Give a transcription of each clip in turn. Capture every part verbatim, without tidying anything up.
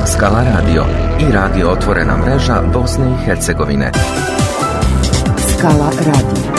Skala Radio i radio Otvorena mreža Bosne i Hercegovine. Skala Radio.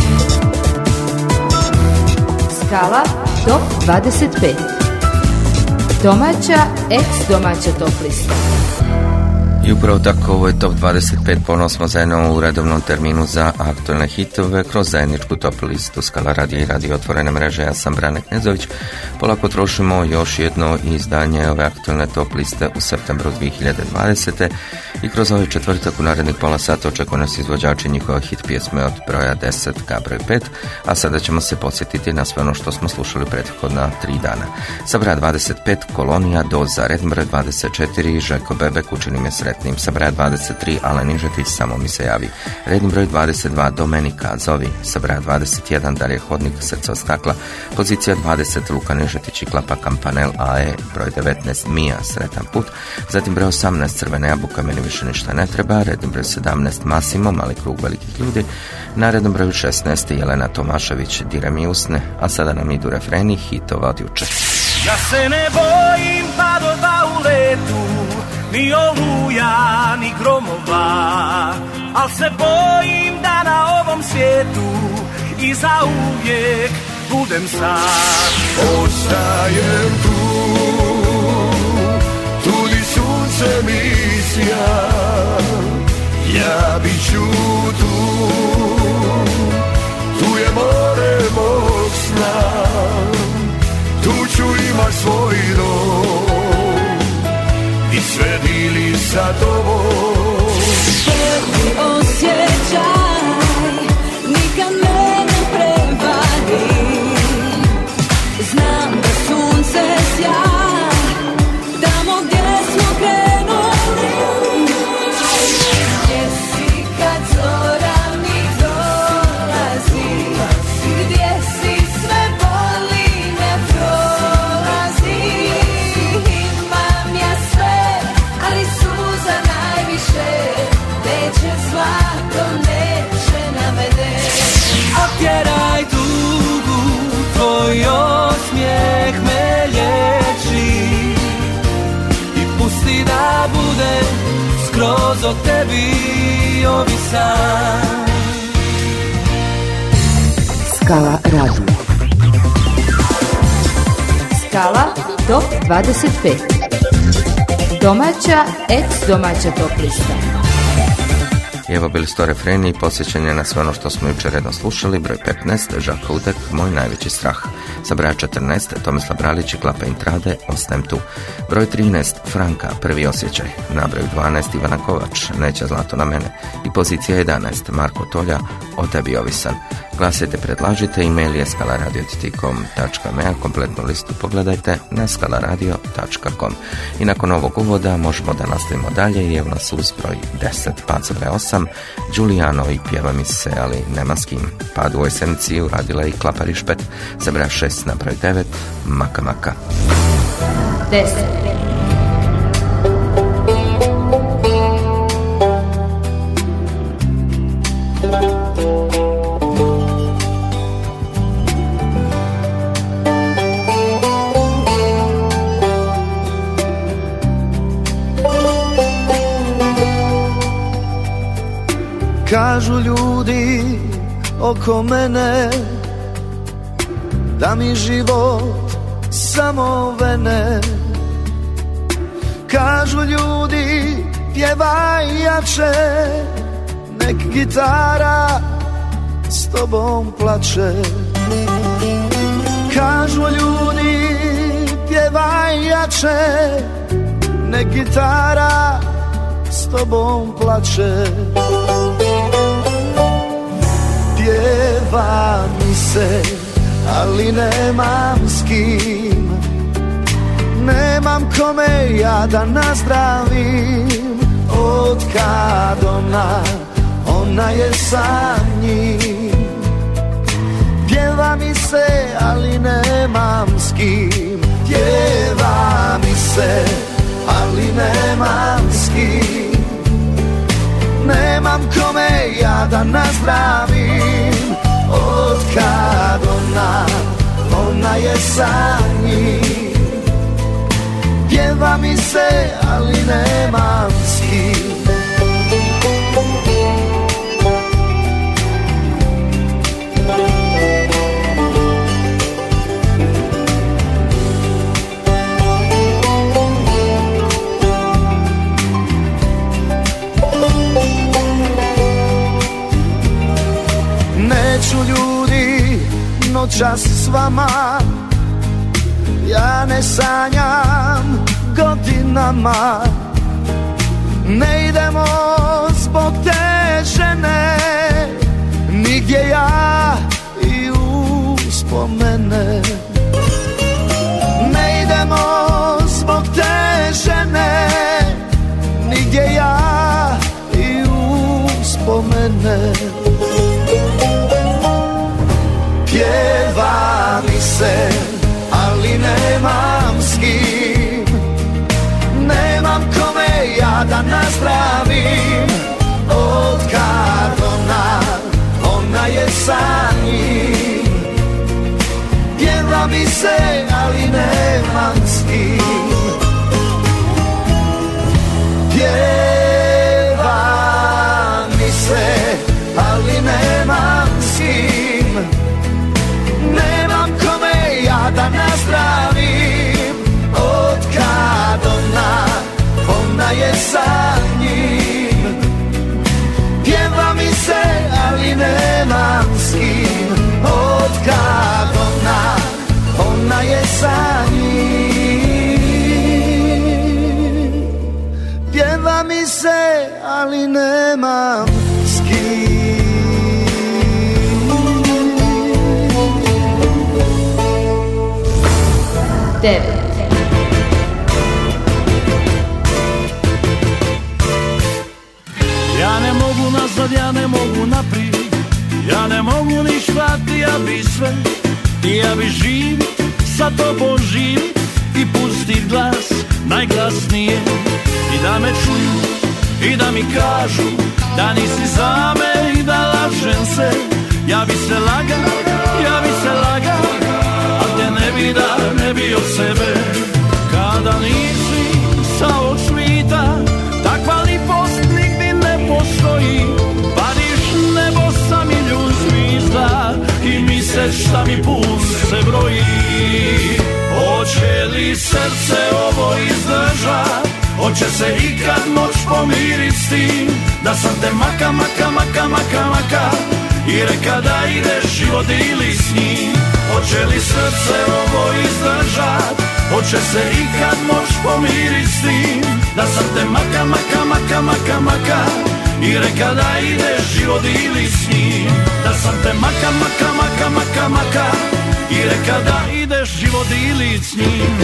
Skala top dvadeset pet. Domaća, ex-domaća top lista. I upravo tako, ovo je top dvadeset pet, ponovno smo zajedno u redovnom terminu za aktualne hitove kroz zajedničku top listu Skala Radio i radio Otvorene mreže. Ja sam Brane Knezović. Polako trošimo još jedno izdanje ove aktualne top liste u septembru dvije hiljade dvadesete. I kroz ovaj četvrtak u narednih pola sata očekuju nas izvođači njihova hit pjesme od broja deset ka broj pet, a sada ćemo se podsjetiti na sve ono što smo slušali prethodna tri dana. Sa broja dvadeset pet Kolonija Doza, redni broj dvadeset četiri Željko Bebek Učini me sretnim, sa broja dvadeset tri Alen Ižetić Samo mi se javi, redni broj dvadeset dva Domenika Zovi, sa broja dvadeset jedan Darije Hodnik Srce od stakla, pozicija dvadeset Luka Ižetić i Klapa Kampanel A E, broj devetnaest Mija Sretan put, zatim broj osamnaest Crvena jabuka Meni više ništa ne treba, redni broj sedamnaest Masimo Mali krug velikih ljudi, na rednom broju šesnaest Jelena Tomašević Dire mi usne, a sada nam idu refreni hitova od juče. Ja se ne bojim padova u letu, ni oluja, ni gromova, al se bojim da na ovom svijetu i za uvijek budem sam. Ostajem tu, tu di sunce mi sja, ja bit ću tu, tu je more mog sna, tu ću imat svoj dom i sve dili sa tobom. Prvi osjećaj nikad me ne prevari, znam da sunce sja tamo gdje smo krenuli. Gdje si kad zora mi dolazi, gdje si sve boli ne prolazi. Imam ja sve, ali suza najviše, neće zlato, neće navede. Otjeraj tugu, tvoj osmijeh me liječi i pusti da bude skroz o tebi ovisan. Skala Radio. Skala top dvadeset pet. Domaća, ex-domaća top lista. I evo bili sto refreni i podsjećanje na sve ono što smo jučer redno slušali. Broj petnaest Žaka Udek Moj najveći strah, sa broja četrnaest Tomislav Bralić i Klapa Intrade Ostajem tu, broj trinaest Franka Prvi osjećaj, na broju dvanaest Ivana Kovač Neće zlato na mene i pozicija jedanaest Marko Tolja O tebi ovisan. Glasajte, predlažite, e-mail je skalaradio tačka com tačka me, kompletnu listu pogledajte na skalaradio tačka com. I nakon ovog uvoda možemo da nastavimo dalje i evo nas uz broj deset Paco broj osam Giuliano i Pjeva mi se, ali nema s kim. Pad u ovoj sedmici uradila i Klapa Rišpet, za broj šest na broj devet Maka Maka. deset. Kažu ljudi oko mene da mi život samo vene. Kažu ljudi pjevaj jače, nek gitara s tobom plače. Kažu ljudi pjevaj jače, nek gitara s tobom plače. Pjeva mi se, ali nemam s kim, nemam kome ja da nazdravim. Od kad ona, ona je sa njim. Pjeva mi se, ali nemam s kim. Pjeva mi se, ali nemam s kim. Nemam kome ja da nazdravim. Od kad ona, ona je sa njim. Pjeva pjeva mi se, ali nemam s kim. Neću ljudi noćas s vama, ja ne sanjam godinama. Ne idemo zbog te žene nigdje, ja i uspomene. Ne idemo zbog te žene nigdje, ja i uspomene. Pjeva mi se, ali nemam s kim. Nemam kome ja da nazdravim. Otkad ona, ona je sa njim. Pjeva mi se, ali nemam s kim. Pjeva mi se, ali nemam s kim. Nemam kome ja da nazdravim. Otkad ona, ona je sa njim. Pjeva mi se, ali nemam s kim. Otkad ona, ona je sa njim. Pjeva mi se, ali nemam s kim. devet. Ja ne mogu nazad, ja ne mogu naprijed, ja ne mogu ništa, ti ja bi sve, ti ja bi živ, sa tobom živ i pustit glas najglasnije i da me čuju i da mi kažu da nisi za me i da lažem se. Ja bi se lagao, ja bi se lagao, a te ne bi da, ne bi od sebe. Kada nisi sa ovog svita, takva lipost nigdje ne postoji. Padiš nebo sa milijun zvizda i misliš šta mi puls se broji. Hoće li srce ovo izdržat? Hoće se ikad moć pomirit s tim da sam te maka, maka, maka, maka, maka i reka da ideš život ili s njim. Hoće li srce ovo izdržat? Hoće se ikad moć pomirit s tim da sam te maka, maka, maka, maka, maka i reka da ideš život ili s njim. Da sam te maka, maka, maka, maka, maka i reka da ideš život ili s njim.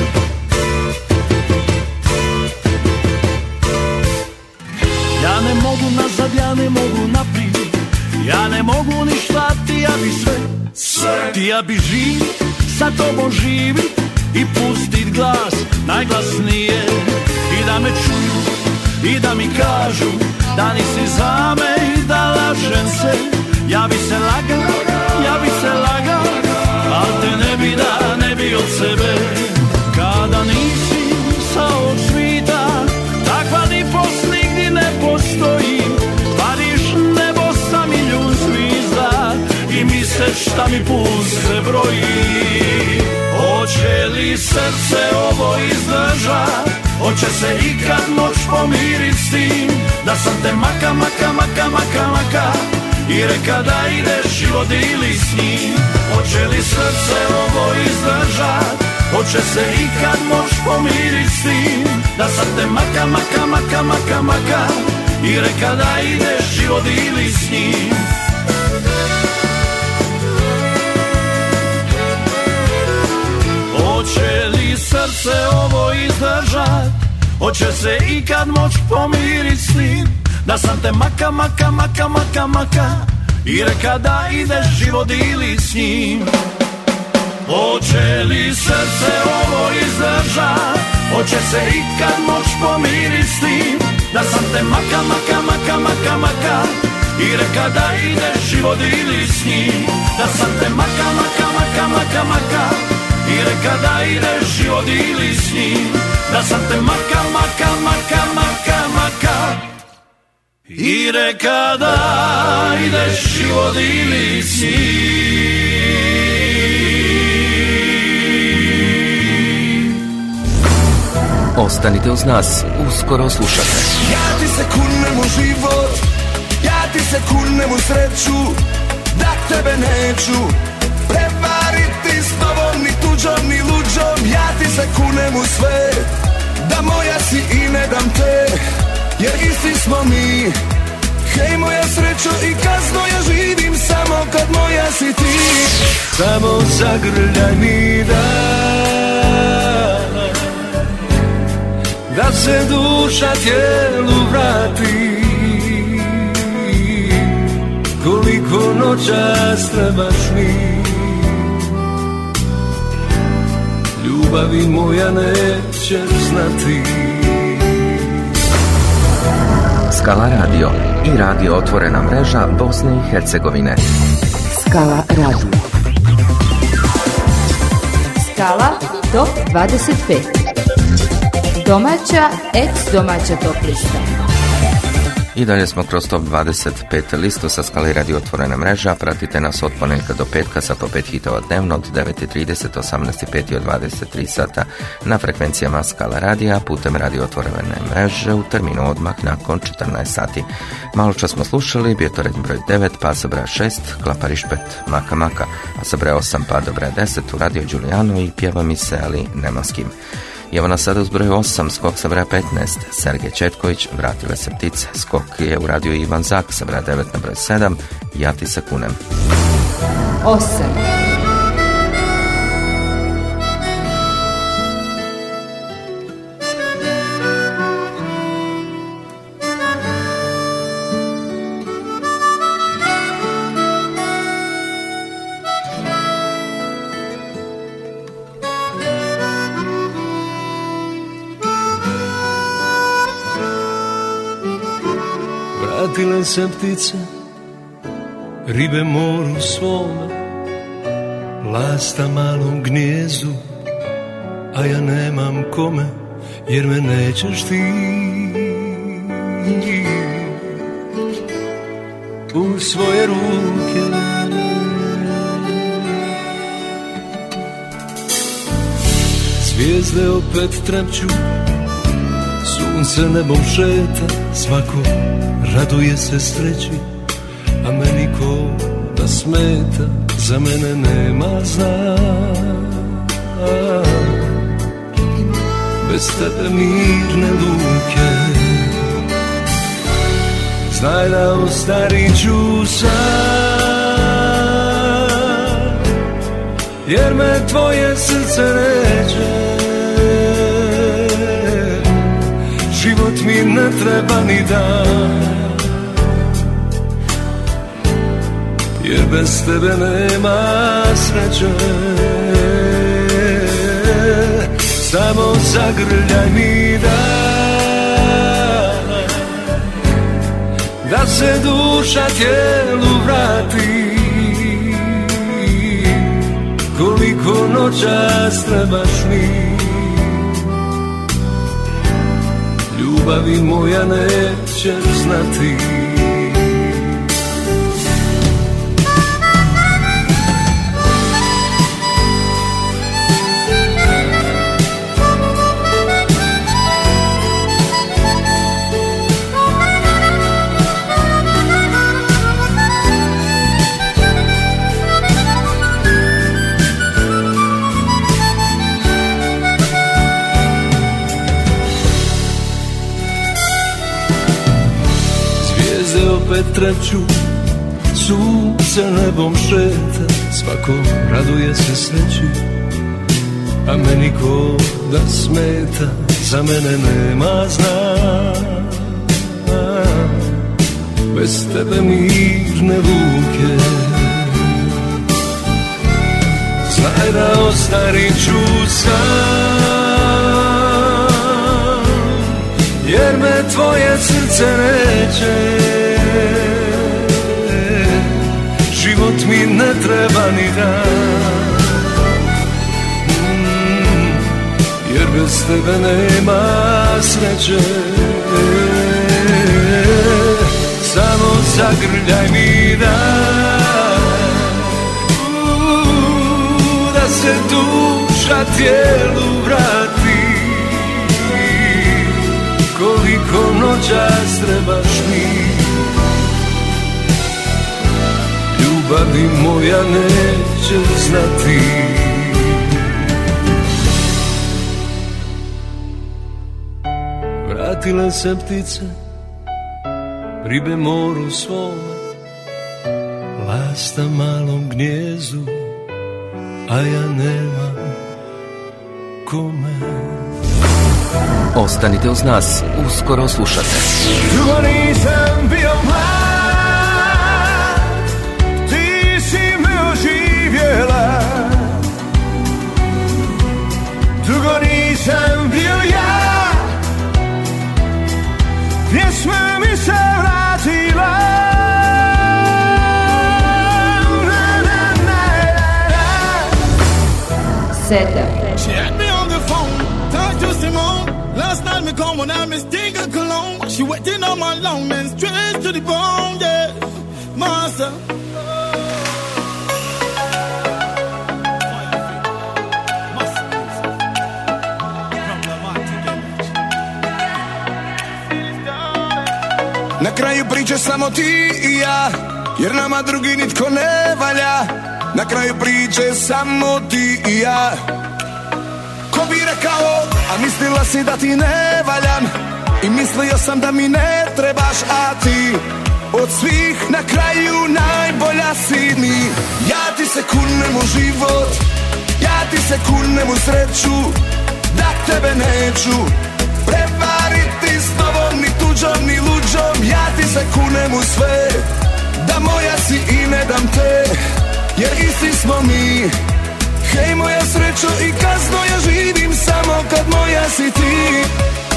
Ja ne mogu nazad, ja ne mogu naprijed, ja ne mogu ništa, ti ja bi sve, sve. Ti ja bi živ, sa tobom živi i pustit glas najglasnije i da me čuju i da mi kažu da nisi za me i da lažem se. Ja bi se lagao, ja bi se lagao, al te ne bi da, ne bi od sebe. Kada nisi sa ovog svita, takva lipost nigdje ne postoji. Padiš nebo sa milijun zvizda i misliš šta mi puls se broji. Hoće li srce ovo izdržat? Hoće se ikad moć pomirit s tim da sam te maka, maka, maka, maka, maka i reka da ideš život ili s njim. Hoće li srce ovo izdržat? Hoće se ikad moć pomirit s tim da sam te maka, maka, maka, maka, maka i reka da ideš život ili s njim. Hoće li srce ovo izdržat? Hoće se ikad moć pomirit s tim da sam te maka, maka, maka, maka, maka i reka da ideš život ili s njim. Hoće li srce ovo izdržat? Hoće se ikad moć pomirit s tim da sam te maka, maka, maka, maka, maka i reka da ideš život ili s njim. Da sam te maka, maka, maka, maka, maka i reka da ideš život ili s njim. da sam te maka, maka, maka, maka, maka. I reka da ideš i vodili si. Ostanite uz nas, uskoro slušate. Ja ti se kunem u život, ja ti se kunem u sreću, da tebe neću prevariti s tobom, ni tuđom, ni luđom. Ja ti se kunem u sve, da moja si i ne dam te, jer isti smo mi. Hej moja srećo i kazno, ja živim samo kad moja si ti. Samo zagrljaj mi da, da se duša tijelu vrati. Koliko noćas trebaš mi, ljubavi moja nećeš znati. Skala radio i radio Otvorena mreža Bosne i Hercegovine. Skala radio. Skala top dvadeset pet. Domaća, ex-domaća top lista. I dalje smo kroz top dvadeset pet listu sa Skala radio Otvorena mreža. Pratite nas od ponedjeljka do petka sa po pet hitova dnevno od devet i trideset, osamnaest i pet i od dvadeset tri sata na frekvencijama Skala radija putem radio Otvorene mreže u terminu odmah nakon četrnaest sati. Malo čas smo slušali, bio to red broj devet, pa sa broja šest, Klapariš pet, Maka Maka, a sa broja osam pa do broja deset u radio Đulijano i Pjeva mi se, ali nema s kim. I evo nas sada uz broju osam, skok sa broja petnaest, Sergej Četković, Vratile se ptice. Skok je uradio Ivan Zak sa broja devet na broj sedam, Ja ti se kunem. osam. Vratile se ptice, ribe moru svome, lasta malom gnijezdu, a ja nemam kome, jer me nećeš ti. U svoje ruke zvijezde opet trepću, sunce nebom šeta, svako raduje se sreći, a meni ko da smeta, za mene nema zna. Bez tebe mirne luke, znaj da ostarit ću sam, jer me tvoje srce neće. Život mi ne treba ni dan, jer bez tebe nema sreće. Samo zagrljaj mi da, da se duša tijelu vrati. Koliko noćas trebaš mi, ljubavi moja nećeš znati. Opet trepću, sunce nebom šeta, svako raduje se sreći, a meni ko da smeta, za mene nema zna. Bez tebe mirne luke, znaj da ostarit ću sam, jer me tvoje srce neće. Život mi ne treba ni dan, mm, jer bez tebe nema sreće. Samo zagrljaj mi dan, da se duša tijelu vrati. Koliko noćas trebaš mi, ljubavi moja neće znati. Vratile se ptice, ribe moru svome, lasta malom gnijezdu, a ja nemam kome. Ostanite uz nas, uskoro slušate. Dugo nisam bio mlad, ti si me oživjela. Dugo nisam bio ja, pjesma mi se vratila. Sedam. She had me on the phone, talked to Simone. Last night me come when I miss Dinga Cologne. She waiting on my long man straight to the bone, yeah. Master. Na kraju priče samo ti i ja, jer nama drugi nitko ne valja. Na kraju priče samo ti i ja. Ko bi rekao, a mislila si da ti ne valjam, i mislio sam da mi ne trebaš, a ti od svih na kraju najbolja si mi. Ja ti se kunem u život, ja ti se kunem u sreću, da tebe neću prevariti s tobom, ni tuđom, ni luđom. Ja ti se kunem u sve, da moja si i ne dam te, jer isti smo mi. Hej moja srećo i kasno, ja živim samo kad moja si ti.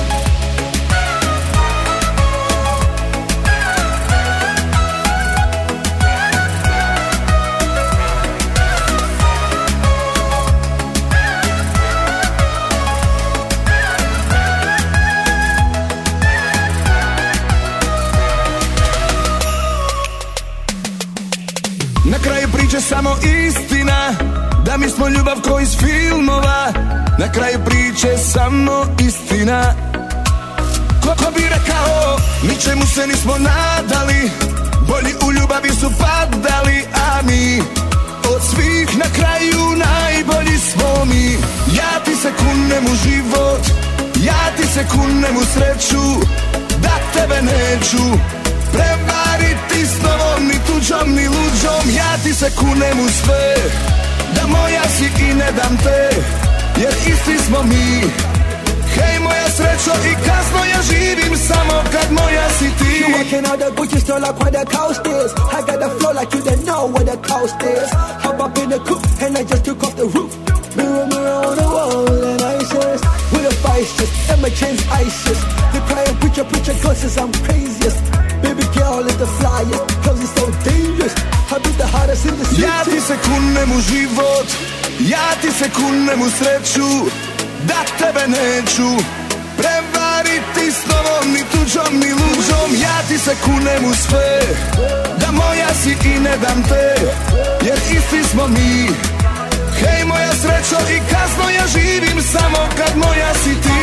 Na kraju priče samo istina, da mi smo ljubav ko iz filmova. Na kraju priče samo istina. Ko, ko bi rekao, ničemu se nismo nadali, bolji u ljubavi su padali, a mi od svih na kraju najbolji smo mi. Ja ti se kunem u život, ja ti se kunem u sreću, da tebe neću prevariti s novom, ni tuđom, ni luđom. Ja ti se kunem u sve, da moja si i ne dam te, jer isti smo mi. Hej moja srećo i kasno, ja živim samo kad moja si ti. You walking out the Gucci store like where the coast is. I got the flow like you didn't know where the coast is. Hop up in the coupe and I just took off the roof. Mirror, mirror on the wall and ISIS with a vices and my chains ISIS. They crying preacher, preacher, cause I'm craziest. Baby girl is the flyest, cause it's so dangerous. I be the hottest in the city. Ja ti se kunem u život, ja ti se kunem u sreću, da tebe neću prevariti s novom, ni tuđom, ni luđom. Ja ti se kunem u sve, da moja si i ne dam te, jer isti smo mi. Hej moja srećo i kasno, ja živim samo kad moja si ti.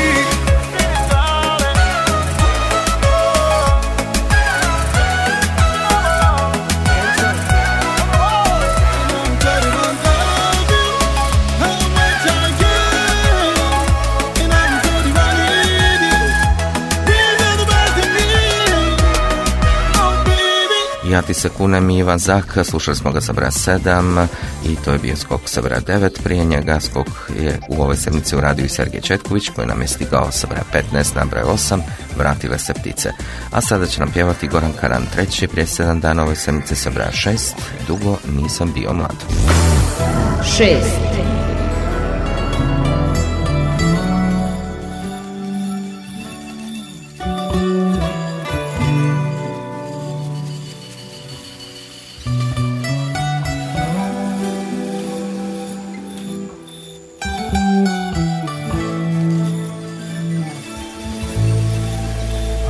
Ja ti se kunem, Ivan Zak, slušali smo ga sa broja sedam i to je bio skok sa broja devet. Prije njega skok je u ovoj sedmici uradio i Sergej Četković koji nam je stigao sa broja petnaest na broj osam, Vratile se ptice. A sada će nam pjevati Goran Karan treći, prije sedam dana ovoj sedmici sa broja šest, Dugo nisam bio mlad. šest.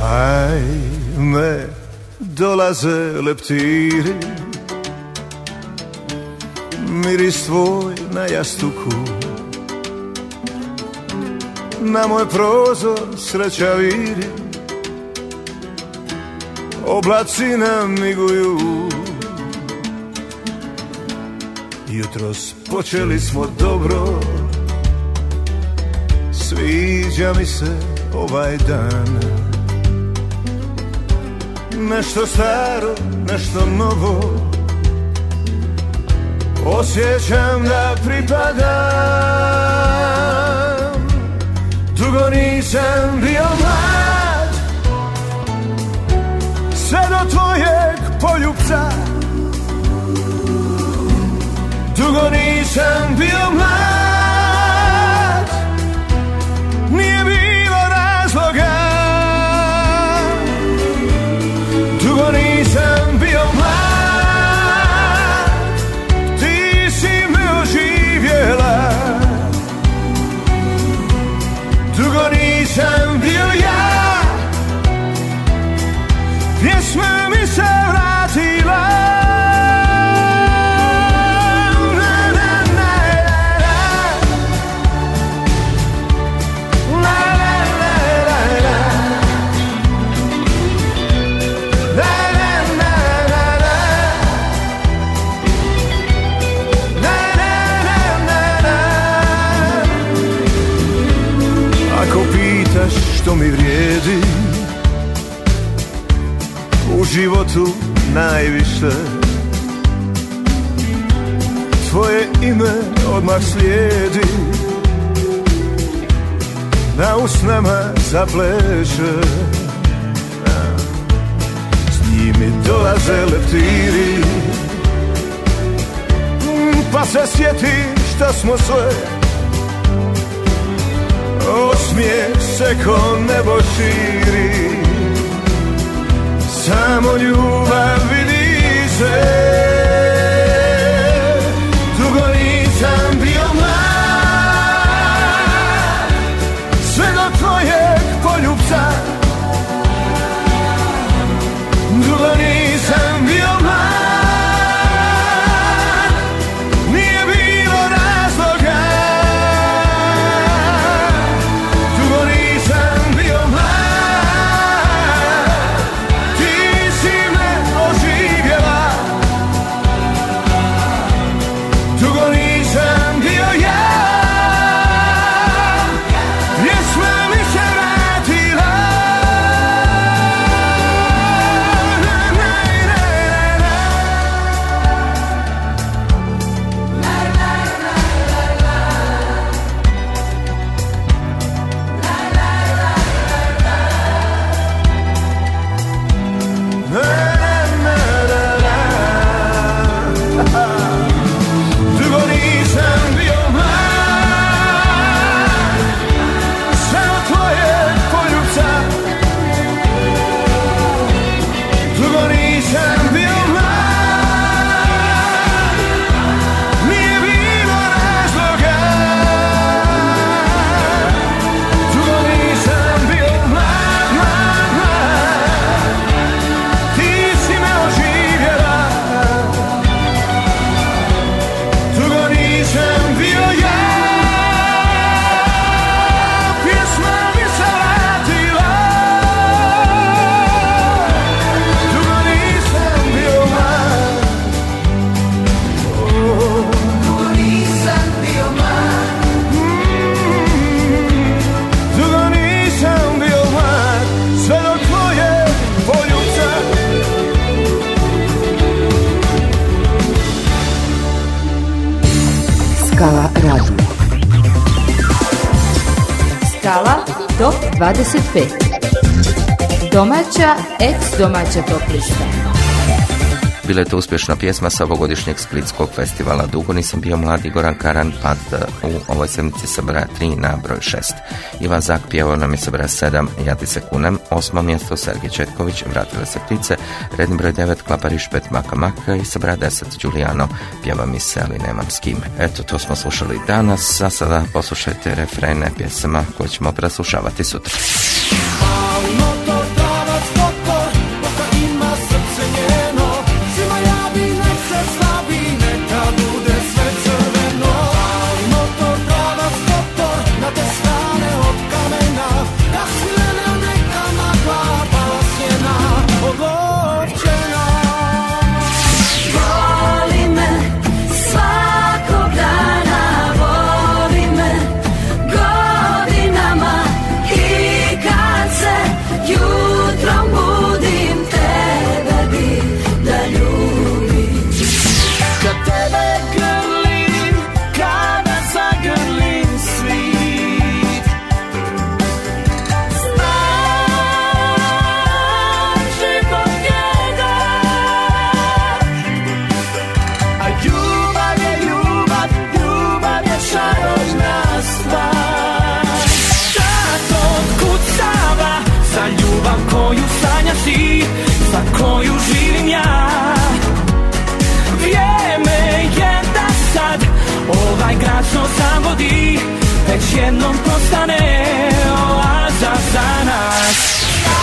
Ajme, dolaze leptiri, miris tvoj na jastuku, na moj prozor sreća viri, oblaci namiguju. Jutros počeli smo dobro, sviđa mi se ovaj dan. Nešto staro, nešto novo, osjećam da pripadam. Dugo nisam bio mlad, sve do tvojeg poljupca. Dugo nisam bio mlad, nije bilo razloga. Dugo nisam bio mlad, ti si me oživjela. Dugo nisam bio ja, pjesma mi se vratila. Što mi vrijedi u životu najviše, tvoje ime odmah slijedi, na usnama zapleše. S njimi dolaze leptiri, pa se sjeti šta smo sve. Osmijeh se ko nebo širi, samo ljubav vidi se. Dugo nisam bio mlad, sve do tvojeg poljupca. Dugo nisam bio mlad, nije bilo razloga. Skala radio. Skala top dvadeset pet. Domaća, ex-domaća top lista. Bila je to uspješna pjesma sa ovogodišnjeg Splitskog festivala. Dugo nisam bio mlad, Goran Karan, pad u ovoj sedmici sa broja tri na broj šest. Ivan Zak pjevao nam je sa broja sedam, Ja ti se kunem. Osmo mjesto Sergej Četković, Vratile se ptice. Redni broj devet, Klapariš pet, Maka Maka. I sa broja deset, Giuliano, Pjeva mi se, ali nemam s kim. Eto, to smo slušali danas, a sada poslušajte refrene pjesama koje ćemo preslušavati sutra. Al no to koju sanjaš ti, za koju živim ja. Vrijeme je da sad ovaj grad što sam vodi već jednom postane oaza za nas.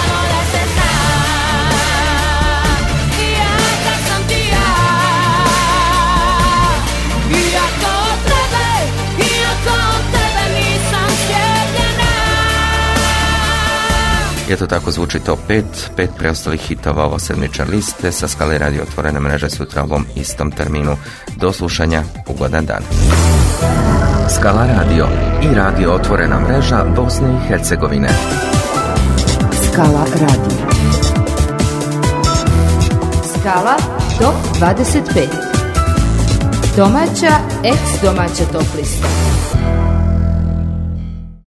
I eto tako zvuči top pet, pet preostalih hitova ovo sedmične liste sa skale radio otvorene mreže sutra u ovom istom terminu. Do slušanja, ugodan dan. Skala radio i radio otvorena mreža Bosne i Hercegovine. Skala radio. Skala top dvadeset pet. Domaća, ex domaća top lista.